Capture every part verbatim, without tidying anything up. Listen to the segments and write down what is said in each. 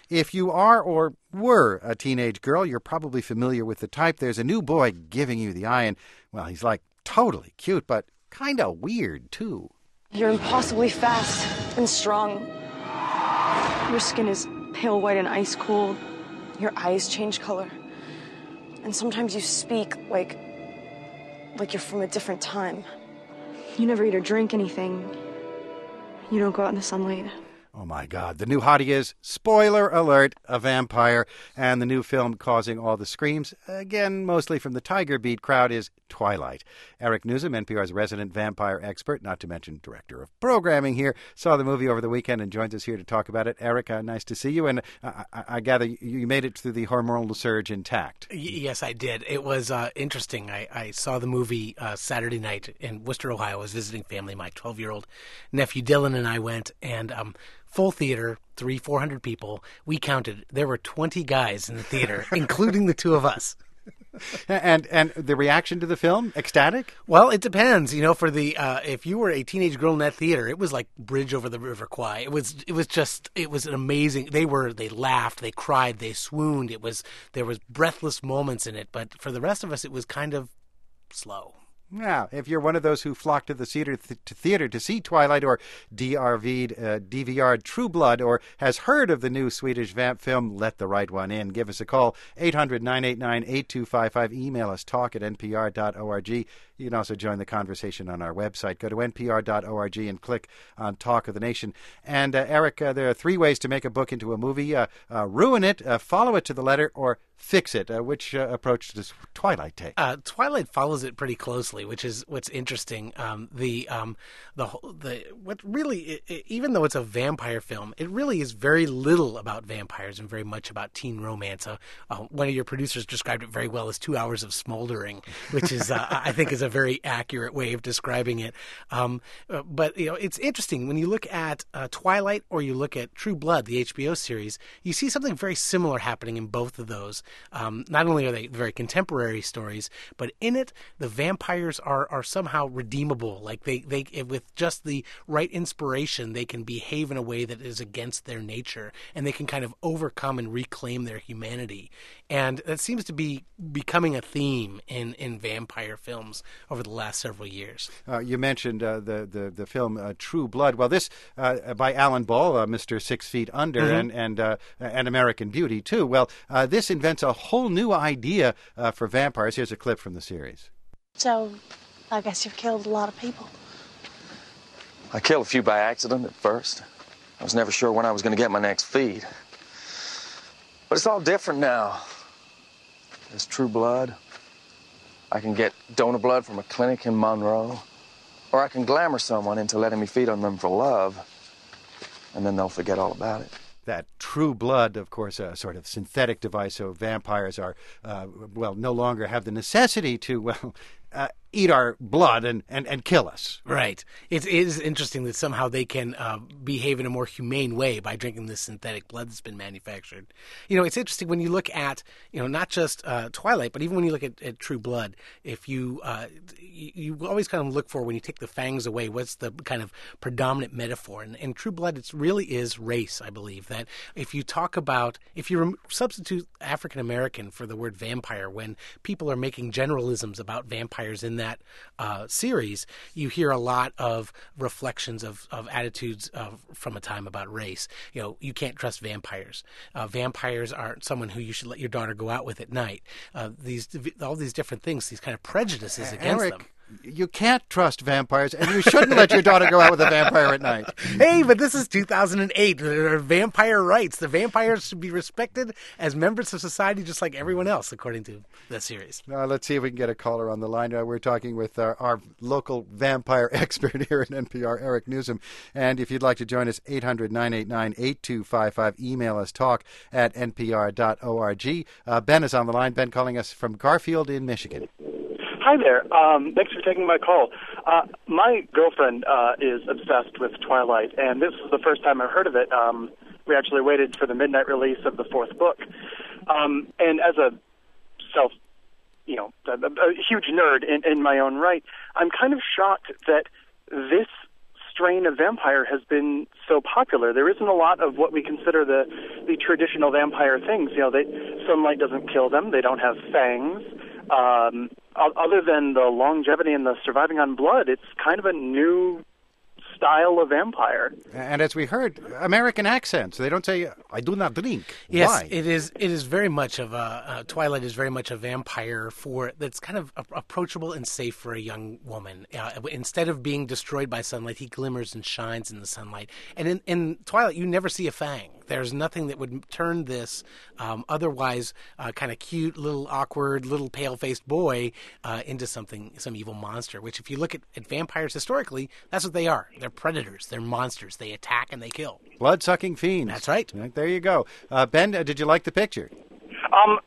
If you are or were a teenage girl, you're probably familiar with the type. There's a new boy giving you the eye, and, well, he's like totally cute, but kind of weird, too. You're impossibly fast and strong. Your skin is pale white and ice cold. Your eyes change color. And sometimes you speak like, like you're from a different time. You never eat or drink anything. You don't go out in the sunlight. Oh, my God. The new hottie is, spoiler alert, a vampire. And the new film causing all the screams, again, mostly from the Tiger Beat crowd, is Twilight. Eric Newsom, N P R's resident vampire expert, not to mention director of programming here, saw the movie over the weekend and joins us here to talk about it. Eric, uh, nice to see you. And uh, I, I gather you made it through the hormonal surge intact. Y- yes, I did. It was uh, interesting. I, I saw the movie uh, Saturday night in Worcester, Ohio. I was visiting family. My twelve-year-old nephew Dylan and I went, and um, full theater, three, four hundred people. We counted. There were twenty guys in the theater, including the two of us. And and the reaction to the film, ecstatic? Well, it depends. You know, for the uh, if you were a teenage girl in that theater, it was like Bridge over the River Kwai. It was it was just it was an amazing. They were they laughed, they cried, they swooned. It was there was breathless moments in it. But for the rest of us, it was kind of slow. Now, if you're one of those who flocked to the theater th- to, theater to see Twilight, or D R V'd, uh, D V R'd True Blood, or has heard of the new Swedish vamp film, let the right one in. Give us a call, eight hundred, nine eight nine, eight two five five. Email us, talk at n p r dot org. You can also join the conversation on our website. Go to n p r dot org and click on Talk of the Nation. And, uh, Eric, uh, there are three ways to make a book into a movie. Uh, uh, ruin it, uh, follow it to the letter, or fix it. Uh, which uh, approach does Twilight take? Uh, Twilight follows it pretty closely, which is what's interesting. Um, the um, the the what really, it, it, even though it's a vampire film, it really is very little about vampires and very much about teen romance. Uh, uh, one of your producers described it very well as two hours of smoldering, which is uh, I think is a very accurate way of describing it. Um, uh, but you know, it's interesting when you look at uh, Twilight or you look at True Blood, the H B O series, you see something very similar happening in both of those. Um, not only are they very contemporary stories, but in it, the vampires are, are somehow redeemable. Like they, they, with just the right inspiration, they can behave in a way that is against their nature, and they can kind of overcome and reclaim their humanity. And that seems to be becoming a theme in, in vampire films over the last several years. Uh, you mentioned uh, the, the, the film uh, True Blood. Well, this uh, by Alan Ball, uh, Mister Six Feet Under, mm-hmm. and and, uh, and American Beauty, too. Well, uh, this invents a whole new idea uh, for vampires. Here's a clip from the series. So, I guess you've killed a lot of people. I killed a few by accident at first. I was never sure when I was going to get my next feed. But it's all different now. There's True Blood. I can get donor blood from a clinic in Monroe. Or I can glamour someone into letting me feed on them for love. And then they'll forget all about it. That True Blood, of course, a sort of synthetic device, so vampires are, uh, well, no longer have the necessity to, well, uh, eat our blood and, and, and kill us. Right. It is interesting that somehow they can uh, behave in a more humane way by drinking this synthetic blood that's been manufactured. You know, it's interesting when you look at, you know, not just uh, Twilight, but even when you look at, at True Blood, if you, uh, you, you always kind of look for, when you take the fangs away, what's the kind of predominant metaphor? And in True Blood, it really is race, I believe. That if you talk about, if you rem- substitute African American for the word vampire, when people are making generalisms about vampires in that uh, series, you hear a lot of reflections of, of attitudes uh, from a time about race. You know, you can't trust vampires. Uh, vampires aren't someone who you should let your daughter go out with at night. Uh, these all these different things, these kind of prejudices against Eric, them. You can't trust vampires, and you shouldn't let your daughter go out with a vampire at night. Hey, but this is two thousand eight. There are vampire rights. The vampires should be respected as members of society just like everyone else, according to the series. Uh, let's see if we can get a caller on the line. Uh, we're talking with our, our local vampire expert here at N P R, Eric Newsom. And if you'd like to join us, eight hundred, nine eight nine, eight two five five. Email us, talk at n p r dot org. Uh, Ben is on the line. Ben calling us from Garfield in Michigan. Hi there. Um, thanks for taking my call. Uh, my girlfriend uh, is obsessed with Twilight, and this was the first time I've heard of it. Um, we actually waited for the midnight release of the fourth book. Um, and as a self, you know, a, a huge nerd in, in my own right, I'm kind of shocked that this strain of vampire has been so popular. There isn't a lot of what we consider the the traditional vampire things. You know, they, sunlight doesn't kill them. They don't have fangs. Um, other than the longevity and the surviving on blood, it's kind of a new style of vampire. And as we heard, American accents. They don't say, I do not drink. Yes, Why? it is It is very much of a, uh, Twilight is very much a vampire for, that's kind of a- approachable and safe for a young woman. Uh, instead of being destroyed by sunlight, he glimmers and shines in the sunlight. And in, in Twilight, you never see a fang. There's nothing that would turn this um, otherwise uh, kind of cute, little awkward, little pale-faced boy uh, into something, some evil monster, which if you look at, at vampires historically, that's what they are. They're predators. They're monsters. They attack and they kill. Blood-sucking fiends. That's right. There you go. Uh, Ben, uh, did you like the picture? Um,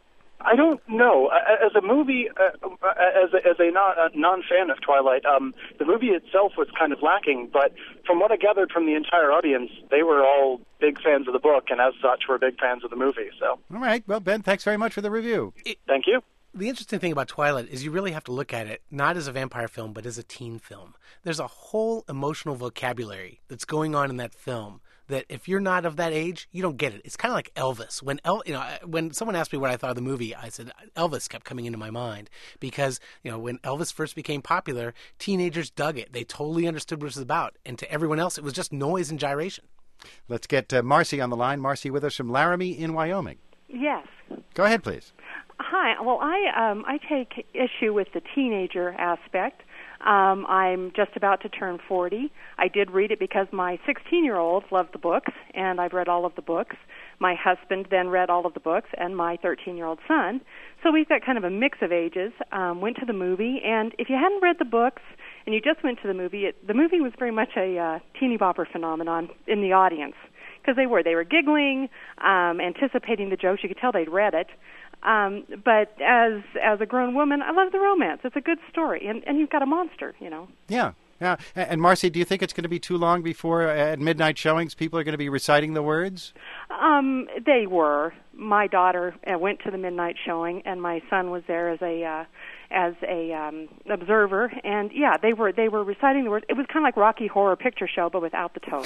I don't know. As a movie, uh, as a, as a, non, a non-fan of Twilight, um, the movie itself was kind of lacking. But from what I gathered from the entire audience, they were all big fans of the book, and as such, were big fans of the movie. So, all right. Well, Ben, thanks very much for the review. It, Thank you. The interesting thing about Twilight is you really have to look at it not as a vampire film, but as a teen film. There's a whole emotional vocabulary that's going on in that film that if you're not of that age, you don't get it. It's kind of like Elvis. When El, you know, when someone asked me what I thought of the movie, I said Elvis kept coming into my mind because, you know, when Elvis first became popular, teenagers dug it. They totally understood what it was about. And to everyone else, it was just noise and gyration. Let's get uh, Marcy on the line. Marcy with us from Laramie in Wyoming. Yes. Go ahead, please. Hi. Well, I um, I take issue with the teenager aspect. Um, I'm just about to turn forty. I did read it because my sixteen-year-old loved the books, and I've read all of the books. My husband then read all of the books, and my thirteen-year-old son. So we've got kind of a mix of ages. Um, went to the movie, and if you hadn't read the books and you just went to the movie, it, the movie was very much a uh, teeny bopper phenomenon in the audience because they were. They were giggling, um, anticipating the jokes. You could tell they'd read it. Um, but as as a grown woman, I love the romance. It's a good story, and and you've got a monster, you know. Yeah, yeah. And Marcy, do you think it's going to be too long before uh, at midnight showings people are going to be reciting the words? Um, they were. My daughter uh, went to the midnight showing, and my son was there as a uh, as a um, observer. And yeah, they were they were reciting the words. It was kind of like Rocky Horror Picture Show, but without the toast.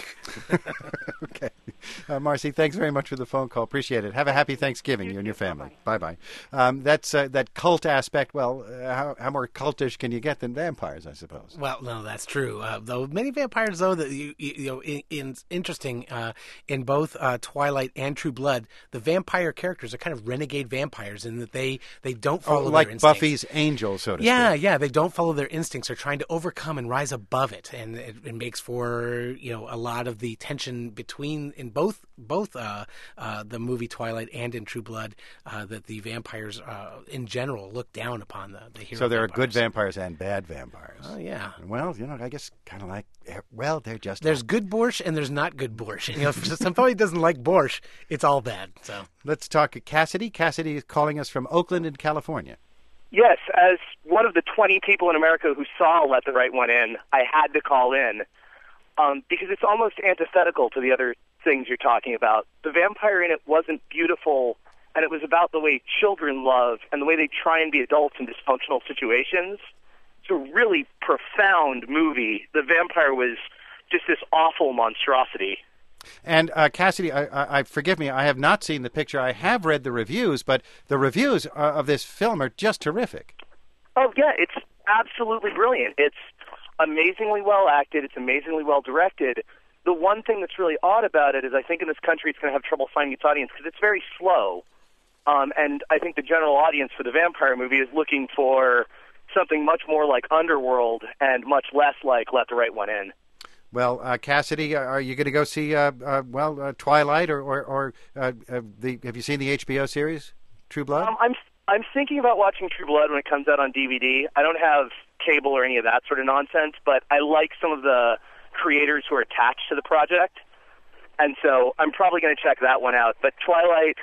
Okay, uh, Marcy, thanks very much for the phone call. Appreciate it. Have a happy Thanksgiving, you, you and your family. Bye bye. Um, that's uh, that cult aspect. Well, uh, how, how more cultish can you get than vampires? I suppose. Well, no, that's true. Uh, though many vampires, though, that you, you, you know, in, in interesting uh, in both uh, Twilight and True Blood, the vampire characters are kind of renegade vampires in that they they don't follow oh, like their instincts. Buffy's angel, so to yeah, speak. Yeah, they don't follow their instincts. They're trying to overcome and rise above it, and it, it makes for you know a lot of the tension between in both both uh, uh, the movie Twilight and in True Blood uh, that the vampires uh, in general look down upon the, the hero. So there vampires. are good vampires and bad vampires. Oh yeah. Well, you know, I guess kind of like well, they're just there's not... good borscht and there's not good borscht. You know, if somebody doesn't like borscht, it's all bad. So let's talk Cassidy. Cassidy is calling us from Oakland in California. Yes, as one of the twenty people in America who saw Let the Right One In, I had to call in um, because it's almost antithetical to the other things you're talking about. The vampire in it wasn't beautiful, and it was about the way children love and the way they try and be adults in dysfunctional situations. It's a really profound movie. The vampire was just this awful monstrosity. And uh, Cassidy, I, I, I forgive me, I have not seen the picture. I have read the reviews, but the reviews uh, of this film are just terrific. Oh yeah, it's absolutely brilliant. It's amazingly well acted. It's amazingly well directed. The one thing that's really odd about it is I think in this country it's going to have trouble finding its audience because it's very slow. Um, and I think the general audience for the vampire movie is looking for something much more like Underworld and much less like Let the Right One In. Well, uh, Cassidy, are you going to go see, uh, uh, well, uh, Twilight or, or, or uh, uh, the? Have you seen the H B O series, True Blood? Um, I'm I'm thinking about watching True Blood when it comes out on D V D. I don't have cable or any of that sort of nonsense, but I like some of the creators who are attached to the project, and so I'm probably going to check that one out. But Twilight,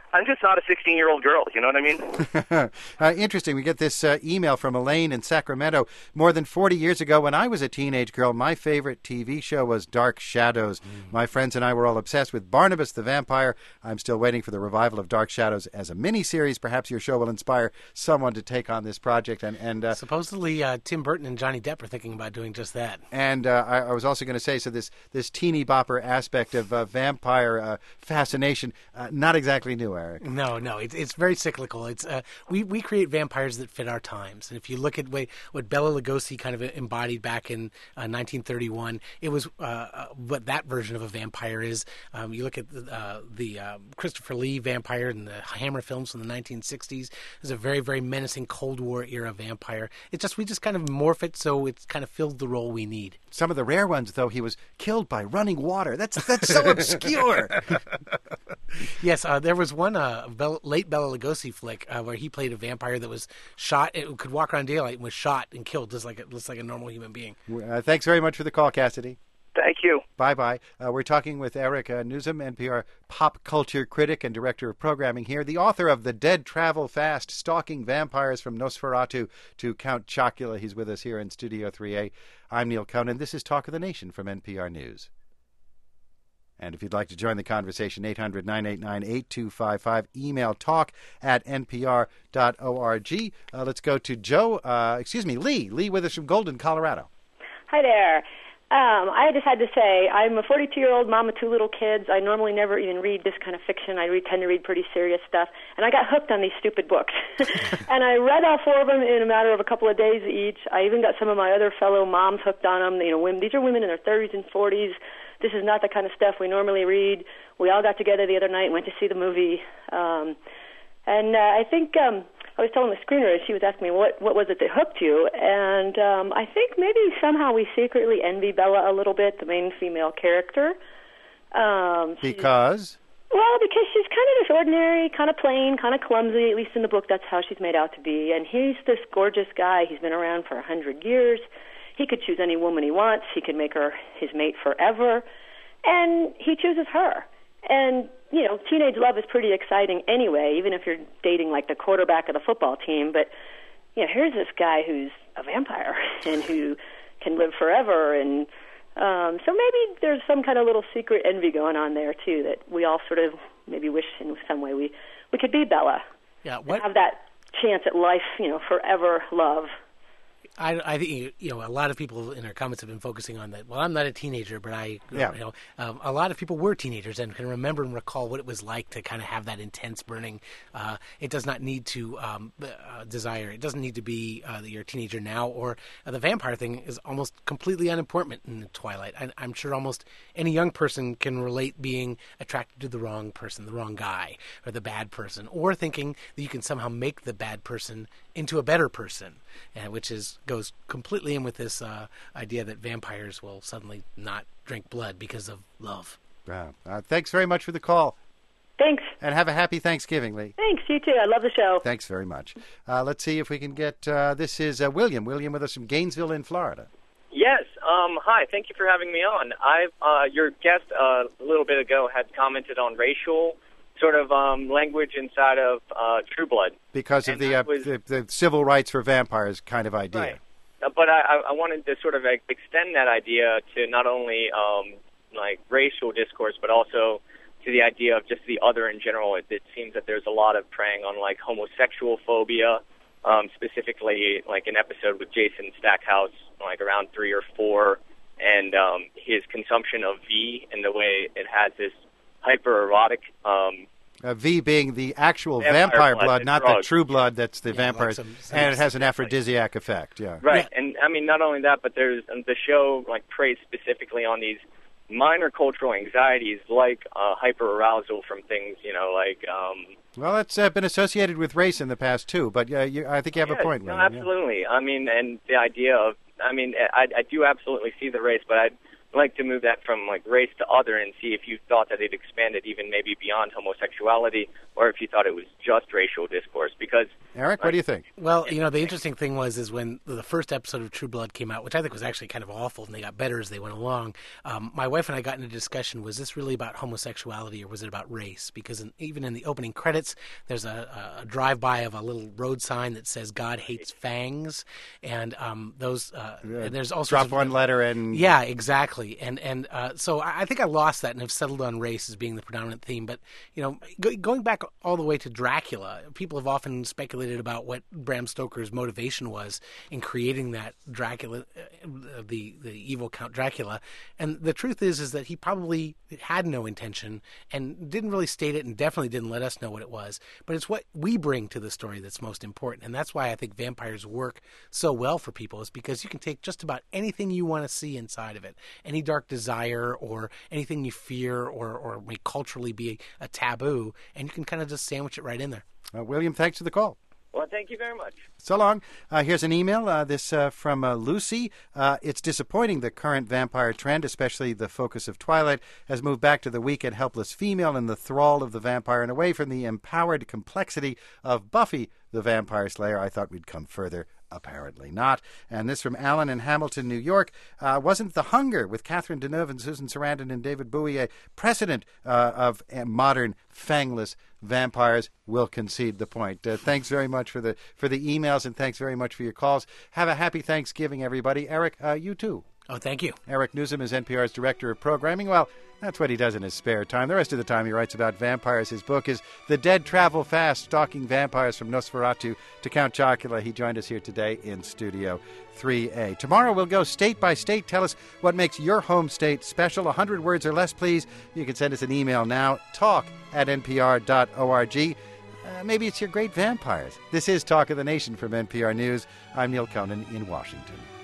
I'm just not a sixteen-year-old girl, you know what I mean? uh, interesting. We get this uh, email from Elaine in Sacramento. More than forty years ago, when I was a teenage girl, my favorite T V show was Dark Shadows. Mm. My friends and I were all obsessed with Barnabas the Vampire. I'm still waiting for the revival of Dark Shadows as a miniseries. Perhaps your show will inspire someone to take on this project. And, and uh, Supposedly, uh, Tim Burton and Johnny Depp are thinking about doing just that. And uh, I, I was also going to say, so this, this teeny bopper aspect of uh, vampire uh, fascination, uh, not exactly new, Eric. No, no, it's it's very cyclical. It's uh, we we create vampires that fit our times, and if you look at way, what Bela Lugosi kind of embodied back in uh, nineteen thirty-one, it was uh, what that version of a vampire is. Um, you look at the, uh, the uh, Christopher Lee vampire in the Hammer films from the nineteen sixties. It's a very very menacing Cold War era vampire. It's just we just kind of morph it so it's kind of filled the role we need. Some of the rare ones, though, he was killed by running water. That's that's so obscure. Yes, uh, there was one uh, Bela, late Bela Lugosi flick uh, where he played a vampire that was shot, it could walk around daylight and was shot and killed just like a, just like a normal human being. Uh, thanks very much for the call, Cassidy. Thank you. Bye-bye. Uh, we're talking with Eric uh, Nuzum, N P R pop culture critic and director of programming here, the author of The Dead Travel Fast, Stalking Vampires from Nosferatu to Count Chocula. He's with us here in Studio three A. I'm Neil Conan. This is Talk of the Nation from N P R News. And if you'd like to join the conversation, eight hundred nine eight nine eight two five five, email talk at n p r dot org. Uh, let's go to Joe, uh, excuse me, Lee. Lee with us from Golden, Colorado. Hi there. Um, I just had to say, I'm a forty-two-year-old mom of two little kids. I normally never even read this kind of fiction. I read, tend to read pretty serious stuff. And I got hooked on these stupid books. And I read all four of them in a matter of a couple of days each. I even got some of my other fellow moms hooked on them. You know, women, these are women in their thirties and forties. This is not the kind of stuff we normally read. We all got together the other night and went to see the movie. Um, and uh, I think um, I was telling the screener, she was asking me, what, what was it that hooked you? And um, I think maybe somehow we secretly envy Bella a little bit, the main female character. Um, because? Well, because she's kind of this ordinary, kind of plain, kind of clumsy, at least in the book that's how she's made out to be. And he's this gorgeous guy. He's been around for a hundred years. He could choose any woman he wants. He could make her his mate forever. And he chooses her. And, you know, teenage love is pretty exciting anyway, even if you're dating like the quarterback of the football team. But, you know, here's this guy who's a vampire and who can live forever. And um, so maybe there's some kind of little secret envy going on there, too, that we all sort of maybe wish in some way we, we could be Bella. Yeah, what? Have that chance at life, you know, forever love. I, I think you know a lot of people in our comments have been focusing on that. Well, I'm not a teenager, but I, yeah. you know, um, a lot of people were teenagers and can remember and recall what it was like to kind of have that intense burning. Uh, it does not need to um, uh, desire. It doesn't need to be uh, that you're a teenager now. Or uh, the vampire thing is almost completely unimportant in Twilight. I, I'm sure almost any young person can relate being attracted to the wrong person, the wrong guy, or the bad person, or thinking that you can somehow make the bad person into a better person, uh, which is goes completely in with this uh, idea that vampires will suddenly not drink blood because of love. Wow. Uh, thanks very much for the call. Thanks. And have a happy Thanksgiving, Lee. Thanks, you too. I love the show. Thanks very much. Uh, let's see if we can get, uh, this is uh, William. William with us from Gainesville in Florida. Yes. Um, hi. Thank you for having me on. I've, uh, your guest uh, a little bit ago had commented on racial sort of um, language inside of uh, True Blood. Because of and the, uh, was, the the civil rights for vampires kind of idea. Right. Uh, but I, I wanted to sort of like, extend that idea to not only um, like racial discourse, but also to the idea of just the other in general. It, it seems that there's a lot of preying on like homosexual phobia, um, specifically like an episode with Jason Stackhouse, like around three or four, and um, his consumption of V and the way it has this hyper-erotic... Um, uh, V being the actual vampire, vampire blood, blood, not drugs. the true blood that's the Yeah, vampires. like some- some- and it has an aphrodisiac effect, yeah. Right, Yeah. and I mean, not only that, but there's um, the show like preys specifically on these minor cultural anxieties like uh, hyperarousal from things, you know, like... Um, Well, that's uh, been associated with race in the past, too, but uh, you, I think you have yeah, a point, no, William. absolutely. Yeah. I mean, and the idea of... I mean, I, I do absolutely see the race, but I like to move that from like race to other and see if you thought that it expanded even maybe beyond homosexuality, or if you thought it was just racial discourse. Because Eric, what do you think? Well, you know, the interesting thing was is when the first episode of True Blood came out, which I think was actually kind of awful, and they got better as they went along. Um, my wife and I got into a discussion: was this really about homosexuality or was it about race? Because in, even in the opening credits, there's a, a drive-by of a little road sign that says "God hates fangs," and um, those uh, and there's also drop one letter and yeah, exactly. And and uh, so I think I lost that and have settled on race as being the predominant theme. But you know, go, going back all the way to Dracula, people have often speculated about what Bram Stoker's motivation was in creating that Dracula, uh, the the evil Count Dracula. And the truth is, is that he probably had no intention and didn't really state it, and definitely didn't let us know what it was. But it's what we bring to the story that's most important, and that's why I think vampires work so well for people. Is because you can take just about anything you want to see inside of it, any dark desire or anything you fear or or may culturally be a taboo, and you can kind of just sandwich it right in there. Uh, William, thanks for the call. Well, thank you very much. So long. Uh, here's an email, uh, this uh, from uh, Lucy. Uh, it's disappointing the current vampire trend, especially the focus of Twilight, has moved back to the weak and helpless female and the thrall of the vampire and away from the empowered complexity of Buffy the Vampire Slayer. I thought we'd come further. Apparently not. And this from Alan in Hamilton, New York. Uh, wasn't The Hunger with Catherine Deneuve and Susan Sarandon and David Bowie a precedent uh, of uh, modern fangless vampires? Will concede the point. Uh, thanks very much for the for the emails, and thanks very much for your calls. Have a happy Thanksgiving, everybody. Eric, uh, you too. Oh, thank you. Eric Newsom is N P R's Director of Programming. Well, that's what he does in his spare time. The rest of the time he writes about vampires. His book is The Dead Travel Fast, Stalking Vampires from Nosferatu to Count Chocula. He joined us here today in Studio three A. Tomorrow we'll go state by state. Tell us what makes your home state special. one hundred words or less, please. You can send us an email now, talk at n p r dot org. Uh, maybe it's your great vampires. This is Talk of the Nation from N P R News. I'm Neil Conan in Washington.